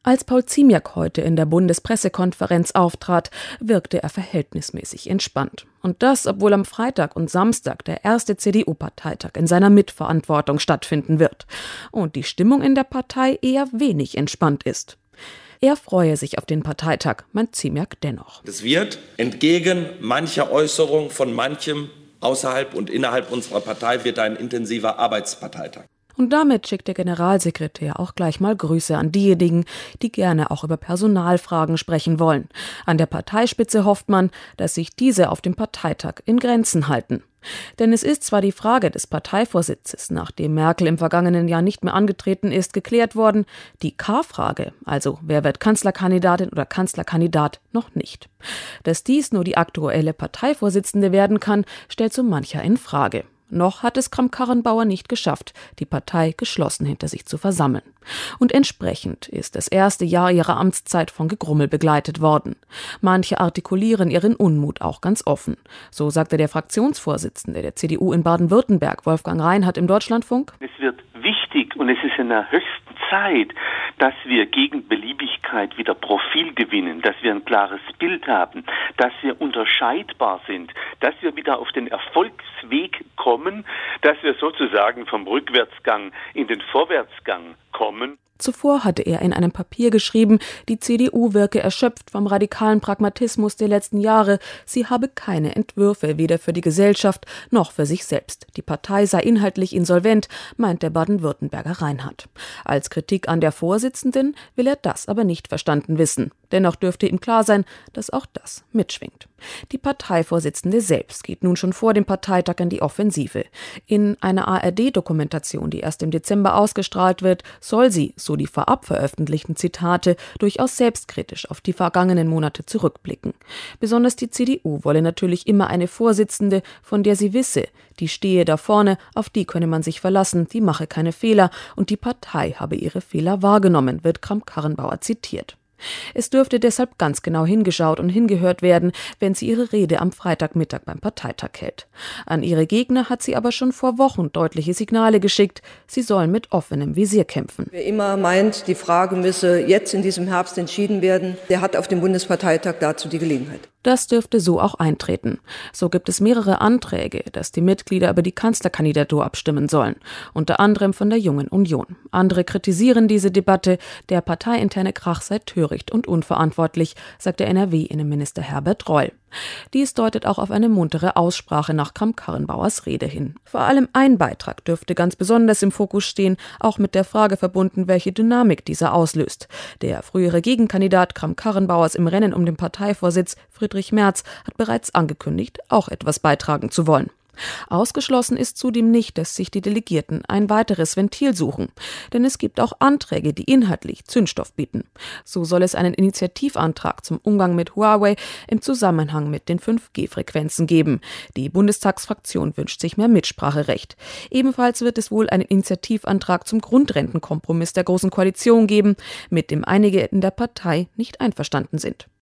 Als Paul Ziemiak heute in der Bundespressekonferenz auftrat, wirkte er verhältnismäßig entspannt. Und das, obwohl am Freitag und Samstag der erste CDU-Parteitag in seiner Mitverantwortung stattfinden wird. Und die Stimmung in der Partei eher wenig entspannt ist. Er freue sich auf den Parteitag, meint Ziemiak dennoch. Es wird entgegen mancher Äußerung von manchem außerhalb und innerhalb unserer Partei wird ein intensiver Arbeitsparteitag. Und damit schickt der Generalsekretär auch gleich mal Grüße an diejenigen, die gerne auch über Personalfragen sprechen wollen. An der Parteispitze hofft man, dass sich diese auf dem Parteitag in Grenzen halten. Denn es ist zwar die Frage des Parteivorsitzes, nachdem Merkel im vergangenen Jahr nicht mehr angetreten ist, geklärt worden, die K-Frage, also wer wird Kanzlerkandidatin oder Kanzlerkandidat, noch nicht. Dass dies nur die aktuelle Parteivorsitzende werden kann, stellt so mancher in Frage. Noch hat es Kramp-Karrenbauer nicht geschafft, die Partei geschlossen hinter sich zu versammeln. Und entsprechend ist das erste Jahr ihrer Amtszeit von Gegrummel begleitet worden. Manche artikulieren ihren Unmut auch ganz offen. So sagte der Fraktionsvorsitzende der CDU in Baden-Württemberg, Wolfgang Reinhardt, im Deutschlandfunk: Es wird wichtig und es ist in der höchsten Zeit, dass wir gegen Beliebigkeit wieder Profil gewinnen, dass wir ein klares Bild haben, dass wir unterscheidbar sind, dass wir wieder auf den Erfolgsweg kommen, dass wir sozusagen vom Rückwärtsgang in den Vorwärtsgang kommen. Zuvor hatte er in einem Papier geschrieben, die CDU wirke erschöpft vom radikalen Pragmatismus der letzten Jahre. Sie habe keine Entwürfe, weder für die Gesellschaft noch für sich selbst. Die Partei sei inhaltlich insolvent, meint der Baden-Württemberger Reinhardt. Als Kritik an der Vorsitzenden will er das aber nicht verstanden wissen. Dennoch dürfte ihm klar sein, dass auch das mitschwingt. Die Parteivorsitzende selbst geht nun schon vor dem Parteitag in die Offensive. In einer ARD-Dokumentation, die erst im Dezember ausgestrahlt wird, soll sie, so die vorab veröffentlichten Zitate, durchaus selbstkritisch auf die vergangenen Monate zurückblicken. Besonders die CDU wolle natürlich immer eine Vorsitzende, von der sie wisse, die stehe da vorne, auf die könne man sich verlassen, die mache keine Fehler und die Partei habe ihre Fehler wahrgenommen, wird Kramp-Karrenbauer zitiert. Es dürfte deshalb ganz genau hingeschaut und hingehört werden, wenn sie ihre Rede am Freitagmittag beim Parteitag hält. An ihre Gegner hat sie aber schon vor Wochen deutliche Signale geschickt, sie sollen mit offenem Visier kämpfen. Wer immer meint, die Frage müsse jetzt in diesem Herbst entschieden werden, der hat auf dem Bundesparteitag dazu die Gelegenheit. Das dürfte so auch eintreten. So gibt es mehrere Anträge, dass die Mitglieder über die Kanzlerkandidatur abstimmen sollen, unter anderem von der Jungen Union. Andere kritisieren diese Debatte, der parteiinterne Krach sei töricht und unverantwortlich, sagt der NRW-Innenminister Herbert Reul. Dies deutet auch auf eine muntere Aussprache nach Kramp-Karrenbauers Rede hin. Vor allem ein Beitrag dürfte ganz besonders im Fokus stehen, auch mit der Frage verbunden, welche Dynamik dieser auslöst. Der frühere Gegenkandidat Kramp-Karrenbauers im Rennen um den Parteivorsitz, Friedrich Merz, hat bereits angekündigt, auch etwas beitragen zu wollen. Ausgeschlossen ist zudem nicht, dass sich die Delegierten ein weiteres Ventil suchen. Denn es gibt auch Anträge, die inhaltlich Zündstoff bieten. So soll es einen Initiativantrag zum Umgang mit Huawei im Zusammenhang mit den 5G-Frequenzen geben. Die Bundestagsfraktion wünscht sich mehr Mitspracherecht. Ebenfalls wird es wohl einen Initiativantrag zum Grundrentenkompromiss der Großen Koalition geben, mit dem einige in der Partei nicht einverstanden sind.